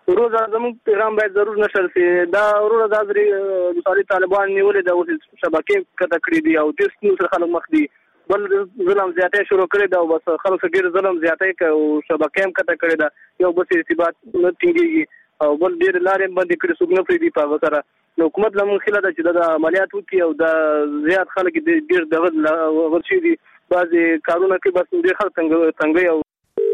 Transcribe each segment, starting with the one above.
روزه زموږ پیغام باید ضرور نشر شي. دا وروره دا د طالبان نیولې د اوس شبکې کته کړې دي او د څو خلک مخ دي بل ظلم زیاتې شروع کړی دا او بس خلک ډیر ظلم زیاتې کوي او شبکې هم کته کړی دا یو بس ارتباط نه ټینګيږي او بل ډیر لارې باندې کړی څوک نه پریدي په وسره. نو حکومت لمن خله ده چې د عملیات وکړي او د زیات خلک ډیر دغه ورشي دي بعضي کارونه کې بس ډیر خلک څنګه او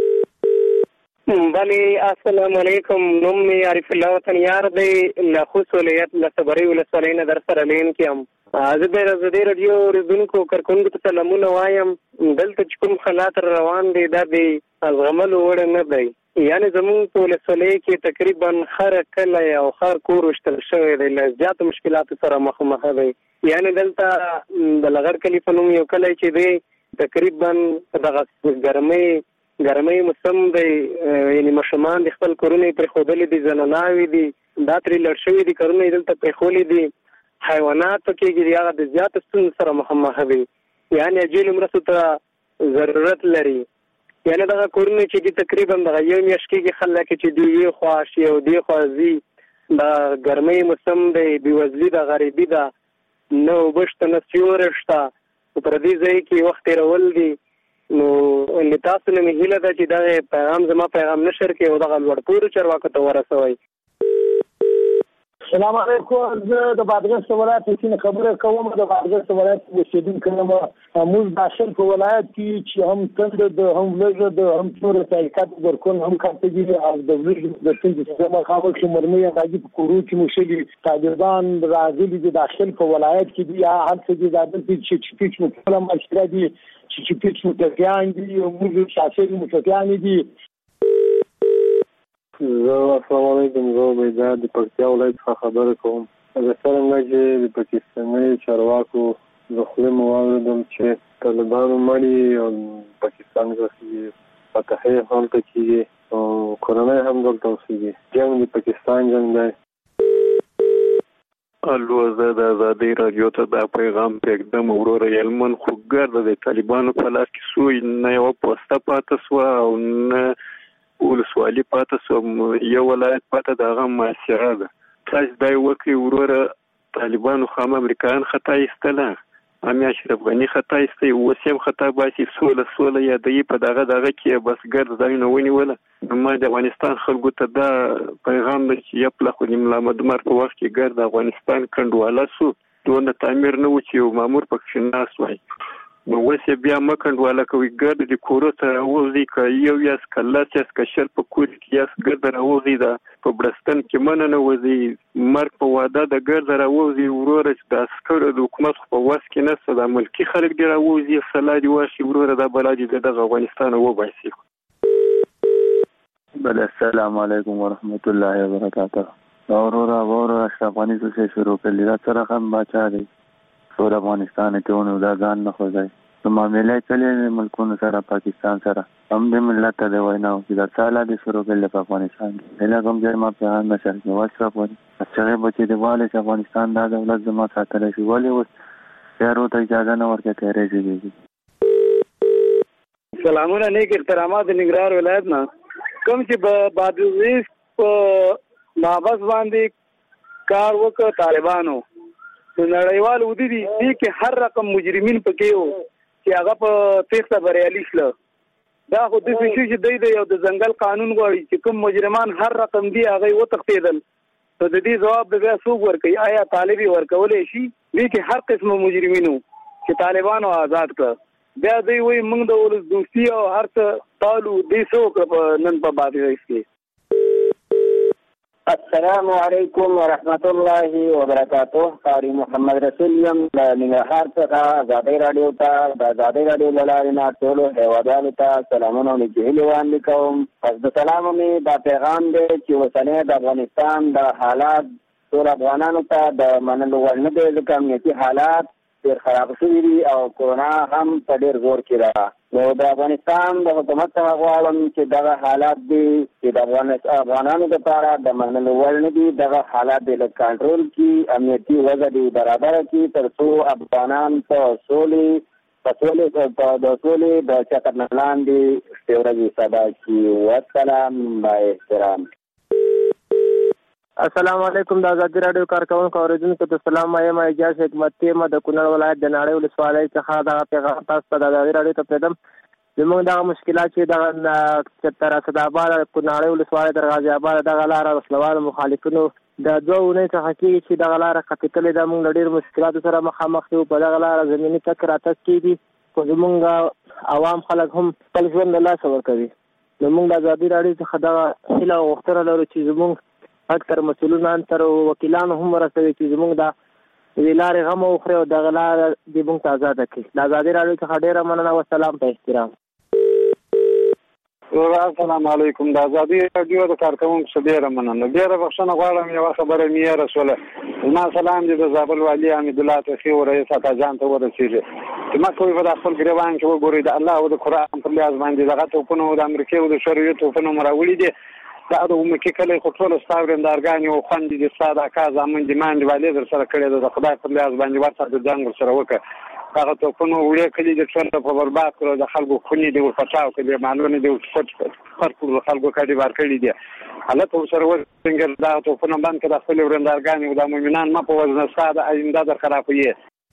بله. السلام علیکم. نوم می عارف الله وطن یار دی له خوست ولایت له صبري ولسوالۍ نه در سره لین کېم. زه د ازادي رادیو اوریدونکو کارکونکو ته سلامونه وایم. دلته چې کوم حالات روان دي دا د زغملو وړ نه دی. یعنی زموږ په ولسوالۍ کې تقریبا هر کلی او هر کور وشتل شوی دی له زیاتو مشکلاتو سره مخ دی. یعنی دلته د لغر کلي په نوم یو کلی چې دی تقریبا دغه ګرمۍ موسم دی. یعنی ماشومان د خپل کورونه پرې ښودلي دي، زناناوې دي دا ترې لړ شوي دي، کورونه یې دلته پرېښولي دي. حیوانات پکې دي هغه د زیاتو ستونزو سره مخ دي. یعنی اجلې مرستو ته ضرورت لري. یعنی دغه کورونه چې دي تقریبا دغه یو میاشت کېږي خلک چې دي یې خوا شي او دې خوا ځي. د ګرمۍ موسم دی، بېوزلي ده، غریبي ده، نه اوبه شته نه سیوری شته. په دې ځای کې وخت تېرول دي. نو تاسو نه مې هیله ده چې دغه پیغام زما پیغام نشر کړي او دغه لوړ پوړو چارواکو ته ورسوئ. السلام علیکم. زه د بادغیس ولایت څخه خبره کوم. د بادغیس ولایت اوسیدونکی یم. موږ د اشل په ولایت کې چې هم تند د هم لږ د هم څور تحقیقات ورکول هم کارتګي او د لږ د څنګه چې ما خبر چې مرمي راځي په کورو کې مشګي طالبان راځي د اشل په ولایت کې دي هر څه دي د چې پیچ مو مشکله دي چې پیچ متفیان دي او موږ شاسې متفیان دي. السلام علیکم. زه عبیدات د پکتیا ولایت څخه خبره کوم. زه څرنګه چې د پاکستاني چارواکو د خولې مو واورېدل چې طالبانو مړي او پاکستان کې فتحې هلته کېږي او کورنۍ هم دلته اوسېږي. جنګ د پاکستان جنګ دی. الو زه د ازادي رادیو ته دا پیغام پرېږدم. وروره یلمن خو ګرده د طالبانو په لاس کې سوی نه یوه پوسته پاته سوه او نه ولسوالي پاته سوه، یو ولایت پاته د هغه معاصره ده. تاسو دا وکړئ وروره. طالبانو خام امریکایان خطا ایستله، هم اشرف غني خطا ایستی، اوس هم خطا باسي. سوله یادوي په دغه کې بس ګرد ځایونه ونیوله. ما د افغانستان خلکو ته دا پیغام دی چې یا پله خو د ملا مدمر په وخت کې ګرد افغانستان کنډواله سو، دونه تعمیر نه و چې یو مامور پکې ناست وای. نو اوس یې بیا مه کنډواله کوئ. ګرد د کورو ته راوځي، که یو یاست که لس یاست که شل په کور کې یاست ګرد راوځي. دا په بړستن کې منه نه وځي، مرګ په واده د ګرد راوځي. وروره چې د عسکرو د حکومت په وس کې نشته، دا ملکي خلک دې راوځي سلا دې واشي. وروره دا بلا دې دغه افغانستان وباسي. بله السلام علیکم ورحمت الله وبرکاته. وروره اشرف غني څه شروع کړي دا سره هم باچا دی ټول افغانستان کې ونه دا ځان نه خوځي. نو معاملې چلې ملکونو سره پاکستان سره هم د ملت ته وینا او چې دا سالا دي شروع کړل په افغانستان کې. له کوم ځای ما پیغام نشر کې واشرف غني چې بچي دی والي چې افغانستان دا دولت زما ساتل شي ولې اوس یارو ته اجازه نه ورکړي تیرېږي. سلامونه نیک احترامات د ننګرهار ولایت نه کوم چې بادغیس په مابس باندې کار وکړ طالبانو. نړیوال ودی دي چې هر رقم مجرمین پکې وو چې هغه په تیښته بریالي شله. دا خو د څه چې دی یو د ځنګل قانون غواړي چې کوم مجرمان هر رقم دي هغه وتښتېدل. نو د دې ځواب د بیا څوک ورکوي؟ آیا طالب ورکولی شي؟ لیکن هر قسم مجرمینو چې طالبانو آزاد کړ. بیا دوی وایي موږ د ولس دوستي او هر څه پالو. دې څه وکړه نن په بادغیس کې؟ السلام علیکم ورحمت الله وبرکاته. قاری محمد رسول یم د ننګرهار څخه ازادي رادیو ته د ازادي رادیو له لارې نه ټولو هیوادوالو ته سلامونه او نیکهیلې وړاندې کوم. پس د سلامو مې دا پیغام دی چې اوسنی د افغانستان د حالات ټول افغانانو ته د منلو وړ نه دی، ځکه امنیتي حالات ډېر خراب شوي دي او کورونا هم په ډېر زور کې ده. نو د افغانستان د حکومت څخه غواړم چې دغه حالات دي چې د افغانانو لپاره د منلو وړ نه دي، دغه حالات دې لږ کنټرول کړي، امنیتي وضع دې برابره کړي، تر څو افغانان په سولې د چتر نه لاندې ورځې سبا کړي. والسلام با احترام. السلام علیکم. د ازادي رادیو کارکونکو اوریدونکو ته سلام وایم. اجازه حکمتي ما د کونړ ولایت د ناړۍ ولسوالۍ څخه د پیغام تاسو ته د ازادي رادیو ته پردم. زموږ دغه مشکلات چې د تر اسداباد کونړۍ ولسوالۍ د غازي آباد دغه لاره وسلوال مخالفینو د 2 اونۍ څخه کېږي چې دغه لاره قطعیتلې ده. موږ ډېر مشکلاتو سره مخامخ یو. په دغه لاره زمیني تک راتګ کېږي خو زموږ عوام خلک هم خپل ژوند له لاسه ورکوي. نو موږ د ازادي رادیو څخه دغه هیله او غوښتنه لرو چې زموږ اکثر مسؤلان تر وکیلانو هم ورسوي چې زموږ د دې لارې غم وخوري او دغه لاره دې موږ ته ازاده کړي. د ازادي رادیو څخه ډېره مننه. والسلام په احترام. السلام علیکم. د ازادي رادیو د کارکونکو څخه ډېره مننه. ډېره بخښنه غواړم، یوه خبره مې رسوله. زما سلام دې د زابل والي حمید الله تخي او رئیس اکاجان ته ورسېږي چې ما کوی په خپل ګریوان کې وګورئ د الله او د قرآن په لیاز باندې دغه توپونه د امریکا او د شوروي توپونه مراولي دي. دا د امریکا کله خو ټول ستاورندارګان او خوندې د ساده کا زمون دیماند والي در سره کړی د خدای په لیاز باندې ورته د جنگ سره وکړه. هغه توپونه وړي کلی د ټول په برباد کړو. د خلکو خونی دی ورپټاو کړي معلومه دی ورپټ خلکو کډي بار کړي دي. حالت سره ورڅنګه دا توپونه باندې کړه خپل ورندارګان او د مؤمنان ما په وزن ساده آینده در خرابوي.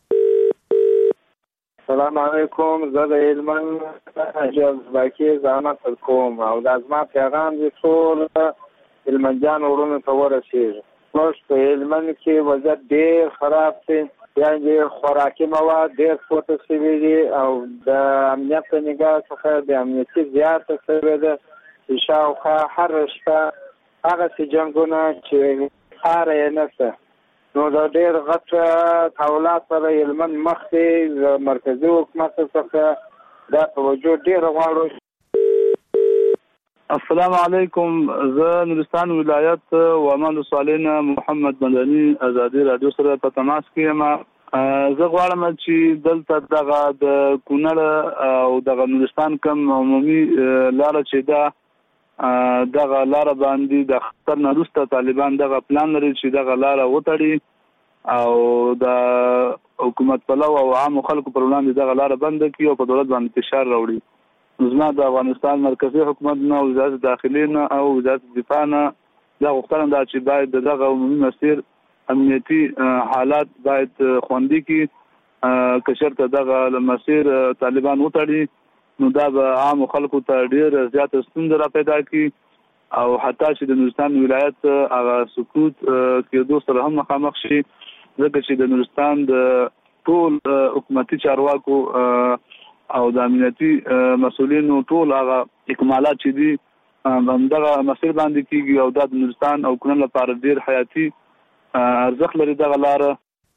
السلام علیکم. زه د هلمند اجازه باقي زحمت کوم او د ازما پیغام دې ټول هلمندیان ورونو ته ورسېږي. موږ په هلمند کې وضعیت ډېر خراب دی، یعنې خوراکي مواد ډېر پورته شوي دي او د امنیت په نګاه څخه د امنیتي زیاته شوې ده چې شاوخوا هره شپه هغسې جنګونه چې خاره یې نشته. نو دا ډېر غټ تحولات سره هلمند مخ دی. د مرکزي حکومت څخه دا توجه ډېره غواړو. السلام علیکم. زه نورستان ولایت ومن صالحنا محمد مدني ازادي رادیو سره په تماس کې یم. زه غواړم چې دلته دغه د کونړ او دغه نورستان کوم عمومي لاره چې دا دغه لاره باندې د خطر نه وروسته طالبان دغه پلان لري چې دغه لاره وتړي او د حکومت پلو او عام خلکو پر وړاندې دغه لاره بند کړي او په دولت باندې فشار راوړي. زما د افغانستان مرکزي حکومت نه او وزارت داخلي نه او وزارت دفاع نه دا غوښتنه ده چې باید دغه عمومي مسیر امنیتي حالات باید خوندي کړي. که چېرته دغه مسیر طالبان وتړي نو دا به عام خلکو ته ډېر زیاته ستونزه را پیدا کړي او حتی چې د نورستان ولایت هغه سقوط کېدو سره هم مخامخ شي، ځکه چې د نورستان د ټول حکومتي چارواکو او د امنیتي مسؤلینو ټول هغه اکمالات چې دي همدغه مسیر باندې کېږي او دا د نورستان او کونړ لپاره ډېر حیاتي ارزښت لري دغه لاره.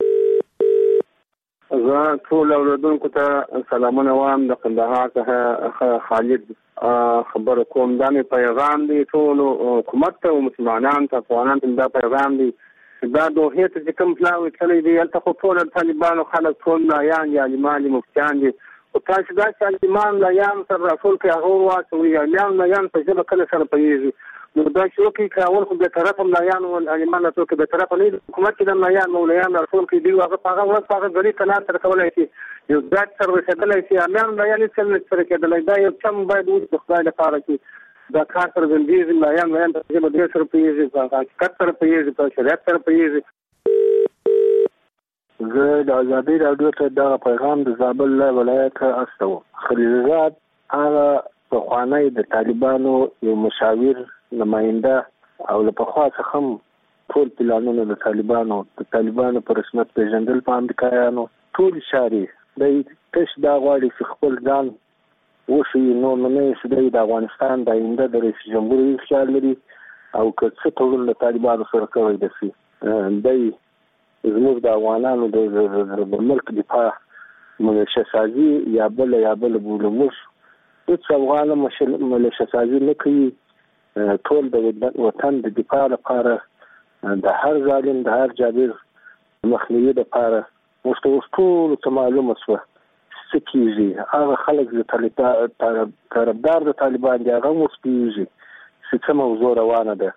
زه ټول اوریدونکو ته سلامونه وایم. د کندهار څخه خالد خبره کوم. دا مې پیغام دی ټول حکومت ته او مسلمانانو ته افغانانو ته دا پیغام دی چې دا دوحې ته چې کوم پلاوي تللی دی هلته خو ټول طالبانو خلک ټول ملایان دي، عالمان دي، مفتیان دي. خو تاسو داسې عالمان ملایان سره راټول کړئ هغه وواچوئ. عالمان ملایان په ژبه کله سره پوهېږي. نو دا چې وکړي که اول خو بېطرفه ملایان او عالمان راټول کړي، بېطرفه نه دي. حکومت کې د ملایان مولایان راټول کړي دي هغه په هغه ورځ په هغه ګړي ته لاس سره کولی شي، یو ګډ سره رسېدلی شي. عالمان ملایان هېڅکله نه شي سره کېدلی. دا یو چم باید اوس د خدای لپاره چې دا کار سره ځندېږي. ملایان په ژبه ډېر سره پوهېږي، په حقیقت سره پوهېږي، په شریعت سره پوهېږي. زه د ازادي رادیو ته دغه پیغام د زابل ولایت استوم. خلیلزاد هغه پخوانی د طالبانو یو مشاور نماینده او له پخوا څخه هم ټول پلانونه د طالبانو په رسمیت پیژندل په امریکایانو ټول اشارې دی تش دا غواړي چې خپل ځان وښیي. نور نه یې چې دی د افغانستان د آینده د رئیس جمهور خیال لري او که څه تړون له طالبانو سره کوی د سي دی زموږ د افغانانو د ملک دفاع ملیشه سازي یا بل بولو. موږ هېڅ افغان ملیشه سازي نه کوي. ټول د وطن د دفاع لپاره د هر ظالم د هر جابر مخنیوي لپاره موږ ته اوس ټولو ته معلومه شوه څه کېږي. هغه خلک د طرفدار د طالبان دي هغه هم اوس پوهېږي چې څه موضوع روانه ده.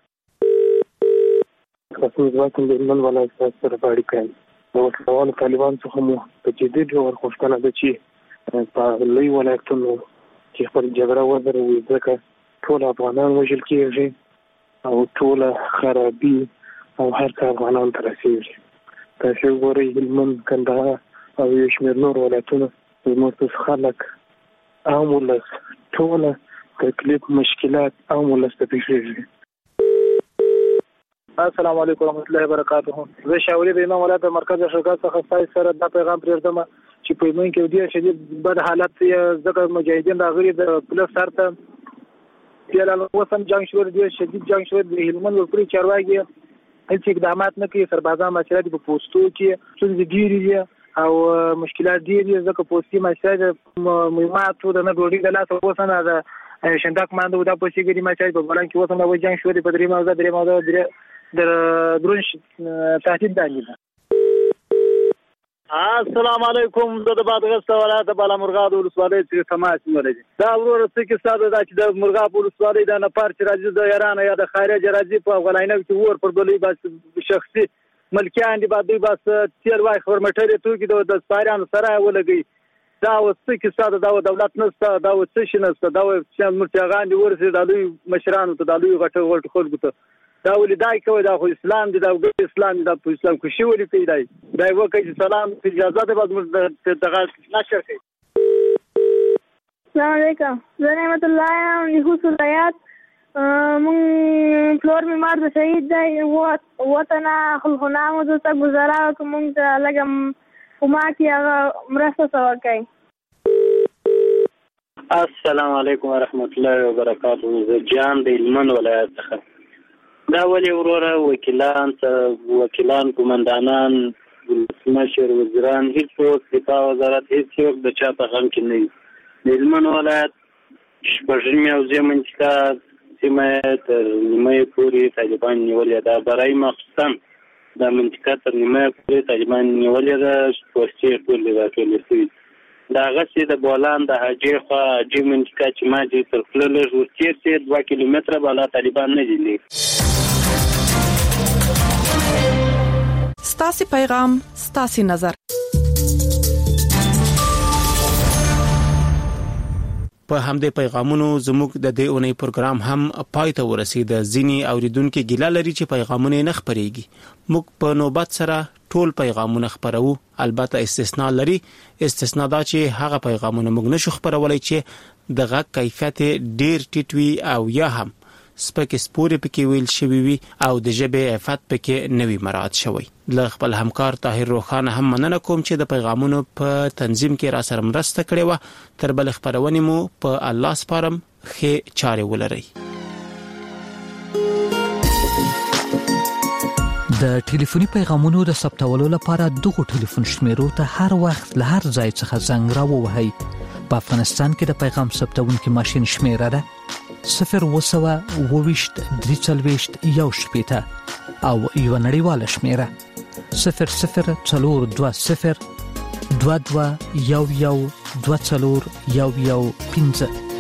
رسول ځواکم د هلمند ولایت سره په اړیکه یم. د وسلوالو طالبان څخه مو په جدي ډول غوښتنه ده چې په لوی ولایتونو چې خپل جګړه ودروي، ځکه ټول افغانان وژل کېږي او ټوله خرابي او هر کار افغانان ته رسیږي. تاسو ګورئ هلمند، کندهار او یو شمېر نور ولایتونه زموږ خلک عام ولس ټوله تکلیف مشکلات عام ولس ته پیښیږي. السلام علیکم ورحمۃ اللہ وبرکاتہ. زه شاوري د امام ولایت مرکز شرکت څخه ستاسو سره دا پیغام پرېږدم چې په یمن کې ډېر شدید بد حالت ځکه مجاهدین راغلي د پلس سر ته پیاله وسم جنگ شو، ډېر شدید جنگ شو. د هلمند ولسوالۍ چارواکي هیڅ اقدامات نه کوي. سربازان مشران په پوسټو کې څنګه ډېری دي او مشکلات دي ځکه پوسټي مشران مهمات د نه ډوډۍ د لاس وسنه د شنداک مانده ودا پوسټي ګری مشران په بلان کې وسنه و جنگ شو د درې موضوع در درونش تهدید دانیده. السلام علیکم. د بادغیس ولایت بالا مرغاب ولسوالۍ څخه تماس نیولې. دا ورور څه کې ساده دا چې د مرغاب ولسوالۍ د نفر چې راځي د ایران یا د خارج راځي په غلاینه کې ور پر بلې بس شخصي ملکیان دي باندې بس تیر وای خورمټري توګه د سپارانو سره ولګي. دا وڅ کې ساده دا دولت نسته، دا وڅ شنسته، دا چې مرتغان دي ورسې د لوی مشرانو ته د لوی غټ خلکو ته دا ولیدای کوي. دا خو اسلام دی، دا اسلام دی، دا په اسلام کې شی ولې کوي دی دا وکړي. سلام اجازه ده بعد موږ دغه نشر کوي. السلام علیکم. زه نعمت الله یم له ولایت. مون فلور بیمار د شهید دی وطن خلخنا مو ته گزارا کوم ته لګم کومه کی هغه مرسته سوکای. السلام علیکم ورحمت الله وبرکاتہ. زه جان د هلمند ولایت څخه. دا ولی وروره وکیلان قومندانان مشر وزیران هیڅوک دفاع وزارت هیڅوک د چا په غم کې نه وي. د هلمند ولایت شپږمې حوزې منطقه سیمه تر نیمه پورې طالبان نیولې ده. برای مخصوصا د منطقه تر نیمه پورې طالبان نیولې ده. پوستې ټولې راټولې شوي. د هغه چې د بولان د حاجې خوا حاجې منطقه چې ما دې تر خوله لږ ورتېر چې 2 کیلومتره بالا طالبان نه دي. ستاسو پیغام ستاسو نظر. په همدې پیغامونو زموږ د دې اونۍ پروګرام هم پای ته ورسید. ځینی اوریدونکو ګیله لري چې پیغامونه نه خبريږي. موږ په نوبت سره ټول پیغامونه خبرو. البته استثناء لري. استثناء دا چې هغه پیغامونه موږ نشو خبرولای چې د غږ کیفیت ډیر ټیټ وي او یا هم سپک سپوري پکې ویل شوی وي او د ژبې عفت پکې نوي مراعات شوی. ل خپل همکار طاهر روخانه هم مننه کوم چې د پیغامونو په تنظیم کې را سره مرسته کړې و. تر بل خبرونه مو په الله سپارم. خې چاره ولري. د ټلیفوني پیغامونو د ثبتولو لپاره دغه ټلیفون شمیرو ته هر وخت له هر ځای څخه زنګ راووهئ. په افغانستان کې د پیغام ثبتونکو ماشين شمیره ده 02023 1 او یو نړیواله شمیره 0042 22 11 24 11 15.